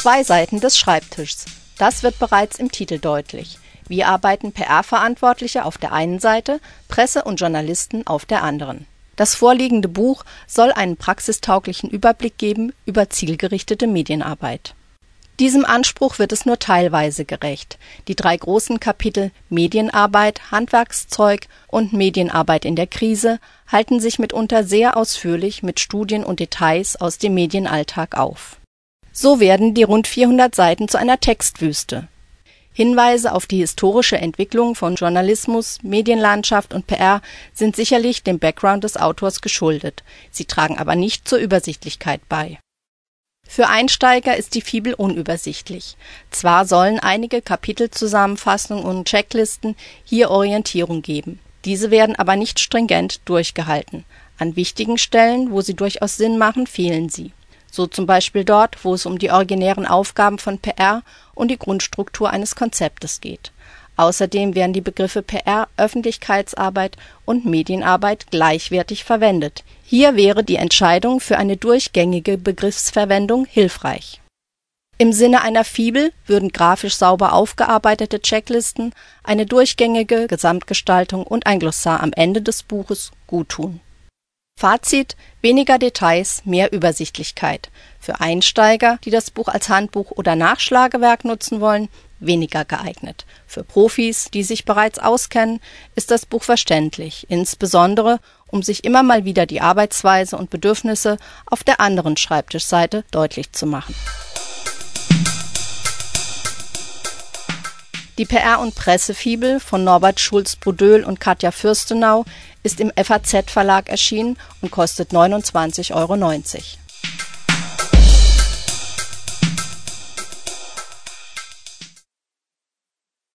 2 Seiten des Schreibtischs. Das wird bereits im Titel deutlich. Wie arbeiten PR-Verantwortliche auf der einen Seite, Presse und Journalisten auf der anderen? Das vorliegende Buch soll einen praxistauglichen Überblick geben über zielgerichtete Medienarbeit. Diesem Anspruch wird es nur teilweise gerecht. Die 3 großen Kapitel Medienarbeit, Handwerkszeug und Medienarbeit in der Krise halten sich mitunter sehr ausführlich mit Studien und Details aus dem Medienalltag auf. So werden die rund 400 Seiten zu einer Textwüste. Hinweise auf die historische Entwicklung von Journalismus, Medienlandschaft und PR sind sicherlich dem Background des Autors geschuldet. Sie tragen aber nicht zur Übersichtlichkeit bei. Für Einsteiger ist die Fibel unübersichtlich. Zwar sollen einige Kapitelzusammenfassungen und Checklisten hier Orientierung geben. Diese werden aber nicht stringent durchgehalten. An wichtigen Stellen, wo sie durchaus Sinn machen, fehlen sie. So zum Beispiel dort, wo es um die originären Aufgaben von PR und die Grundstruktur eines Konzeptes geht. Außerdem werden die Begriffe PR, Öffentlichkeitsarbeit und Medienarbeit gleichwertig verwendet. Hier wäre die Entscheidung für eine durchgängige Begriffsverwendung hilfreich. Im Sinne einer Fibel würden grafisch sauber aufgearbeitete Checklisten, eine durchgängige Gesamtgestaltung und ein Glossar am Ende des Buches guttun. Fazit: weniger Details, mehr Übersichtlichkeit. Für Einsteiger, die das Buch als Handbuch oder Nachschlagewerk nutzen wollen, weniger geeignet. Für Profis, die sich bereits auskennen, ist das Buch verständlich, insbesondere um sich immer mal wieder die Arbeitsweise und Bedürfnisse auf der anderen Schreibtischseite deutlich zu machen. Die PR- und Pressefibel von Norbert Schulz-Brodöhl und Katja Fürstenau ist im FAZ-Verlag erschienen und kostet 29,90 €